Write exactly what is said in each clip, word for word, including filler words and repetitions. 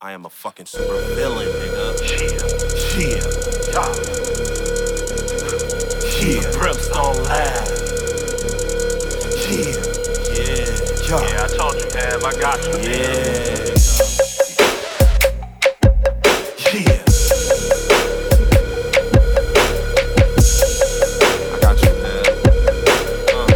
I am a fucking super villain, nigga. Yeah, yeah, yeah. Brimstone Lab. Yeah, yeah, yeah. Yeah, I told you, Ab, I got you. Yeah, yeah. I got you, man. Uh.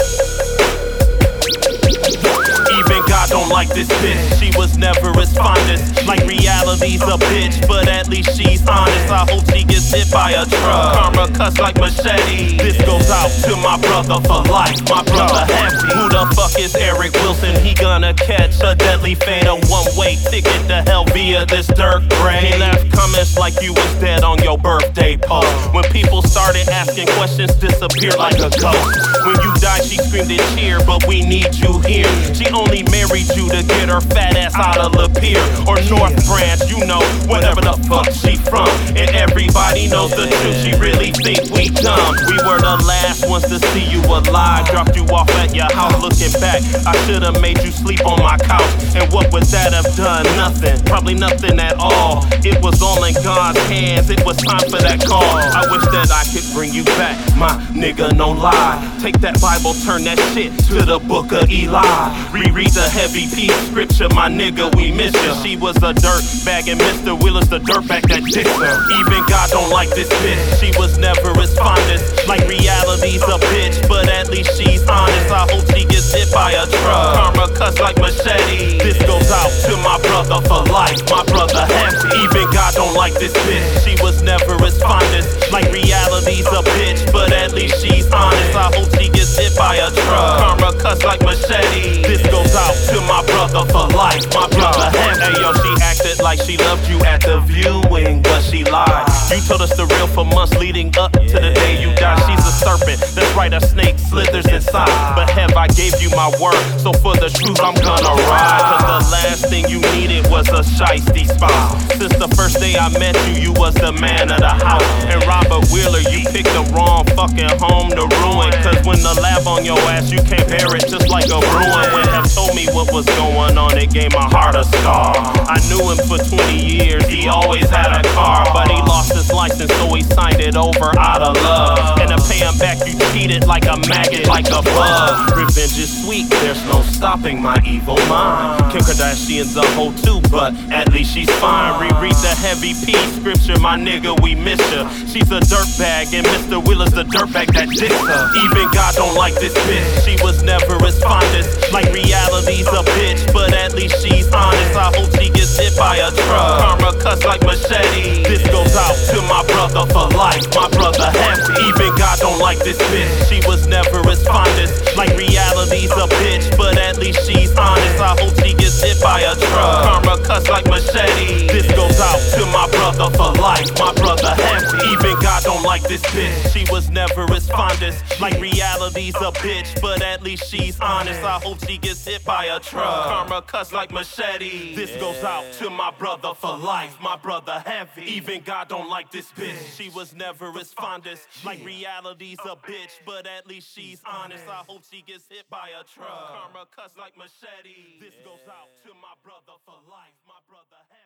Even God don't like this bitch. She was never as fondest. Like reality's a bitch, but at least she's honest. I hope she gets hit by a truck. Karma cuts like machete. This goes out to my brother for life. My brother happy. Who the fuck is Eric Wilson? He gonna catch a deadly fate. A one-way ticket to hell via this dirt grave. He left comments like you was dead on your birthday post. When people started asking questions, disappeared like a ghost. When you died, she screamed and cheered, but we need you here. She only married you to get her fat ass out of Lapeer or North Branch, you know, whatever the fuck she from. And everybody knows the truth, she really think we dumb. We were the last ones to see you alive. Dropped you off at your house looking back. I should've made you sleep on my couch. And what would that have done? Nothing, probably nothing at all. It was all in God's hands, it was time for that call. I wish that I could bring you back, my nigga, no lie. Take that Bible, turn that shit to the book of Eli. Reread the heavy piece scripture, my nigga, we miss you. She was a dirt bag and Mister Willis the dirtbag that dissed her. Even God don't like this bitch. She was never as fondest. Like reality's a bitch, but at least she's honest. I hope she gets hit by a truck. Karma cuts like machete. This goes out to my brother for life. My brother happy. Even God don't like this bitch. She was never as fondest. Like reality's a bitch, but at least she's honest. I hope she gets hit by a truck. Karma cuts like machete. This goes out to my brother for life. My brother happy. Hey yo, she acted like she loved you at the viewing, but she lied. You told us the real for months leading up to the day you died. She's a serpent, that's right, a snake slithers inside. But have I gave you my word, so for the truth I'm gonna ride. Cause the last thing you needed was a shiesty spot. Since the first day I met you, you was the man of the house. And Robert Wheeler, you picked the wrong fucking home to ruin. Cause when the lab on your ass, you can't bear it just like a ruin. When Have told me what was going on, it gave my heart a scar. I knew him for twenty years, he always had a car. But he lost his license, so he signed it over out of love. And to pay him back, you cheated like a maggot, like a bug. Revenge is sweet, there's no stopping my evil mind. Kim Kardashian's a hoe too, but at least she's fine. Reread the heavy piece scripture, my nigga, we miss her. She's a dirtbag, and Mister Willis the dirtbag that dicks her. Even God don't like this bitch. She was never as fondest. Like reality's a bitch, but at least she's honest. I hope she gets hit by a truck. Karma cuts like machete. This goes out to my brother for life. My brother happy. Even God don't like this bitch. She was never as fondest. Like reality's a bitch, but at least she's honest. I hope she gets hit by a truck. Karma cuts like machete. This goes out to my brother for life. My brother happy. Even God don't like this bitch. She was never as fondest. Like reality's a bitch, but at least she's honest. I hope she gets hit by a truck. Karma cuts like machete. This goes out to my brother for life. My brother heavy. Even God don't like this bitch. She was never as fondest. Like reality's a bitch, but at least she's honest. I hope she gets hit by a truck. Karma cuts like machete. This goes out to my brother for life. My brother heavy.